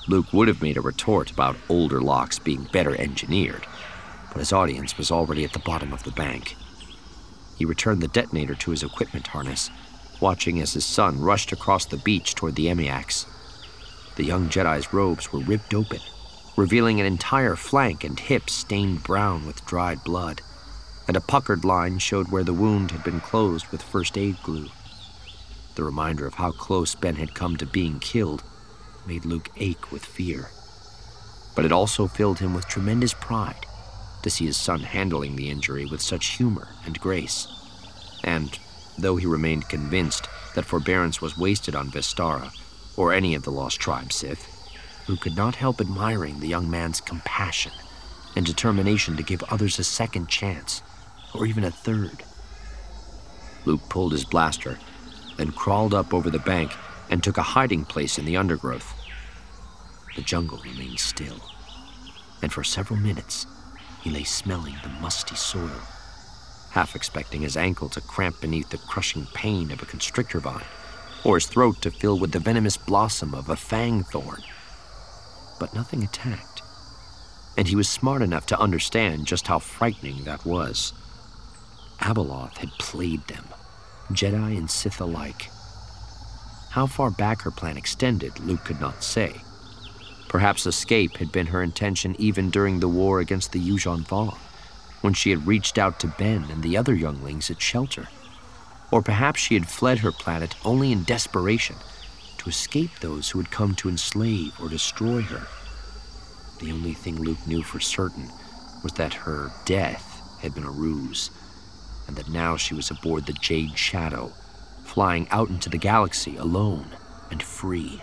Luke would have made a retort about older locks being better engineered, but his audience was already at the bottom of the bank. He returned the detonator to his equipment harness, watching as his son rushed across the beach toward the Emiacs. The young Jedi's robes were ripped open, revealing an entire flank and hips stained brown with dried blood, and a puckered line showed where the wound had been closed with first aid glue. The reminder of how close Ben had come to being killed made Luke ache with fear. But it also filled him with tremendous pride to see his son handling the injury with such humor and grace. And, though he remained convinced that forbearance was wasted on Vestara or any of the Lost Tribe Sith, Luke could not help admiring the young man's compassion and determination to give others a second chance, or even a third. Luke pulled his blaster, then crawled up over the bank and took a hiding place in the undergrowth. The jungle remained still, and for several minutes he lay smelling the musty soil, half expecting his ankle to cramp beneath the crushing pain of a constrictor vine, or his throat to fill with the venomous blossom of a fang thorn. But nothing attacked, and he was smart enough to understand just how frightening that was. Abeloth had played them, Jedi and Sith alike. How far back her plan extended, Luke could not say. Perhaps escape had been her intention even during the war against the Yuuzhan Vong, when she had reached out to Ben and the other younglings at shelter. Or perhaps she had fled her planet only in desperation to escape those who had come to enslave or destroy her. The only thing Luke knew for certain was that her death had been a ruse, and that now she was aboard the Jade Shadow, flying out into the galaxy alone and free.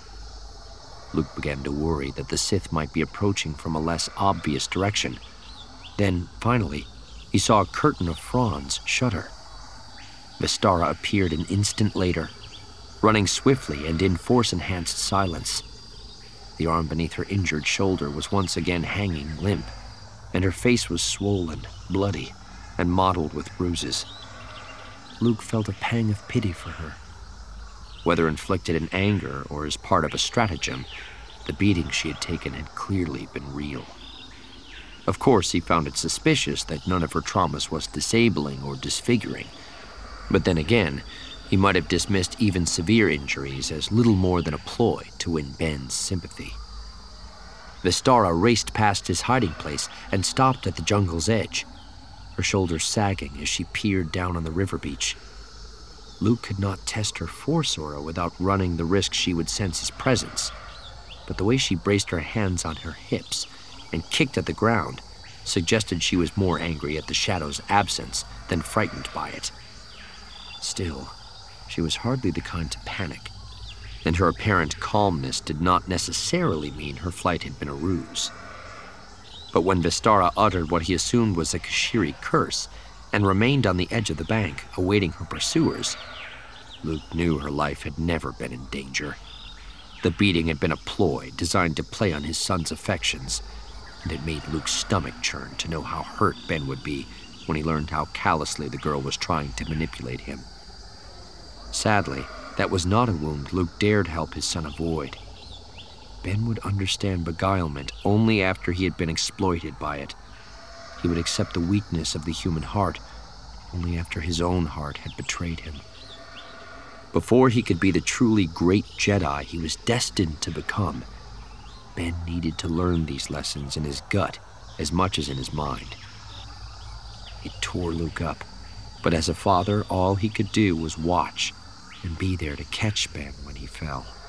Luke began to worry that the Sith might be approaching from a less obvious direction. Then, finally, he saw a curtain of fronds shudder. Vestara appeared an instant later, running swiftly and in force-enhanced silence. The arm beneath her injured shoulder was once again hanging limp, and her face was swollen, bloody, and mottled with bruises. Luke felt a pang of pity for her. Whether inflicted in anger or as part of a stratagem, the beating she had taken had clearly been real. Of course, he found it suspicious that none of her traumas was disabling or disfiguring. But then again, he might have dismissed even severe injuries as little more than a ploy to win Ben's sympathy. Vestara raced past his hiding place and stopped at the jungle's edge, her shoulders sagging as she peered down on the river beach. Luke could not test her force aura without running the risk she would sense his presence, but the way she braced her hands on her hips and kicked at the ground suggested she was more angry at the shadow's absence than frightened by it. Still, she was hardly the kind to panic, and her apparent calmness did not necessarily mean her flight had been a ruse. But when Vestara uttered what he assumed was a Kashiri curse and remained on the edge of the bank, awaiting her pursuers, Luke knew her life had never been in danger. The beating had been a ploy designed to play on his son's affections, and it made Luke's stomach churn to know how hurt Ben would be when he learned how callously the girl was trying to manipulate him. Sadly, that was not a wound Luke dared help his son avoid. Ben would understand beguilement only after he had been exploited by it. He would accept the weakness of the human heart only after his own heart had betrayed him. Before he could be the truly great Jedi he was destined to become, Ben needed to learn these lessons in his gut as much as in his mind. It tore Luke up, but as a father, all he could do was watch and be there to catch Ben when he fell.